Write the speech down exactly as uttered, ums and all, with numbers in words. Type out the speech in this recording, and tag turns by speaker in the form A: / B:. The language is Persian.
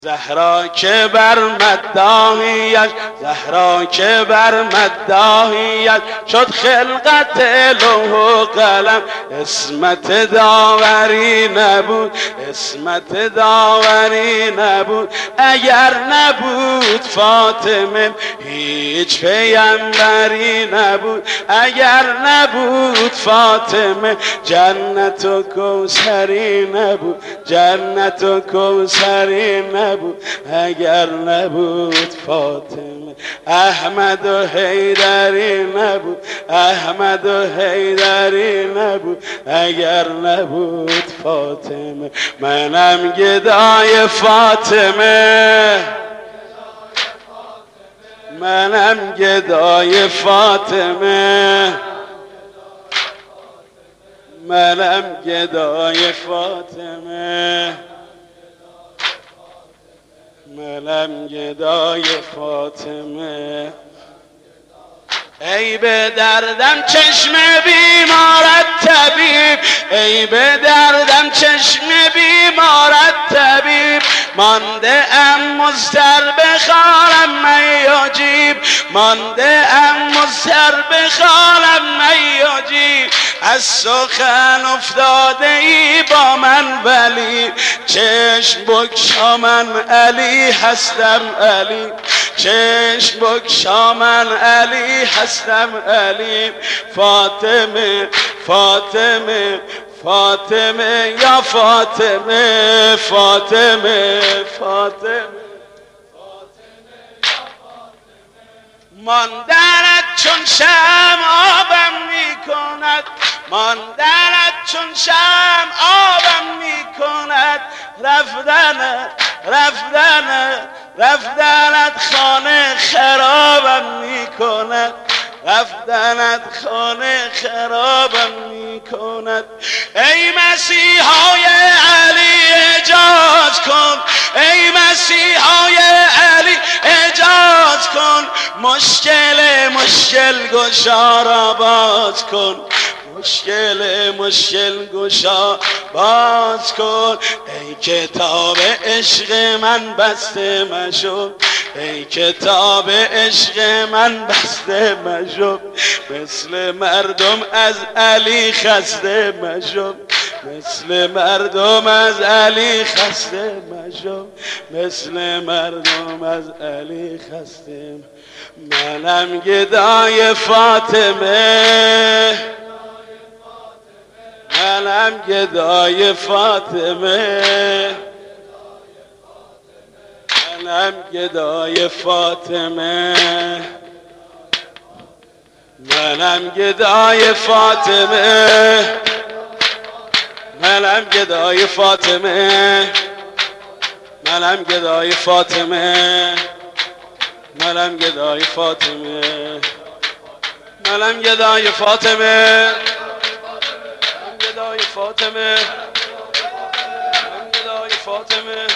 A: زهرا که بر مداحیش زهرا که بر مداحیش شد خلقت لوح و قلم. اسمت داوری نبود اسمت داوری نبود اگر نبود فاطمه هیچ پیامبری نبود اگر نبود فاطمه جنت و کوثری نبود جنت و کوثری نبود اگر نبود فاطمه احمد و حیدری نبود احمد و حیدری نبود اگر نبود فاطمه. منم گدای فاطمه منم گدای فاطمه منم گدای فاطمه منم گدای فاطمه. ای به دردم چشم بیمارت طبیب ای به دردم چشم بیمارت طبیب مانده ام مضطر بخوانم من یجیب مانده ام مضطر بخوانم من یجیب. از سخن افتاده ای با من ولی چشم بگشا من علی هستم علی چشم بگشا من علی هستم علی. فاطمه فاطمه فاطمه یا فاطمه فاطمه فاطمه ماندنت چون شمع آبم می کند ماندنت چون شمع آبم می کند رفتنت رفتنت رفتنت خانه خرابم می کند رفتنت خانه خرابم می کند. ای مسیحای علی اجاز کن ای مسیحای علی اجاز کن مشکل مشکل گشا را باز کن مشکل مشکل گشا باز کن. ای کتاب عشق من بسته مشو ای کتاب عشق من بسته مشو مثل مردم از علی خسته مشو مثل مردم از علی خسته مشو مثل مردم از علی خسته. منم گدای فاطمه منم گدای فاطمه منم گدای فاطمه منم گدای فاطمه منم گدای فاطمه منم گدای فاطمه منم گدای فاطمه منم گدای فاطمه گدای فاطمه من گدای فاطمه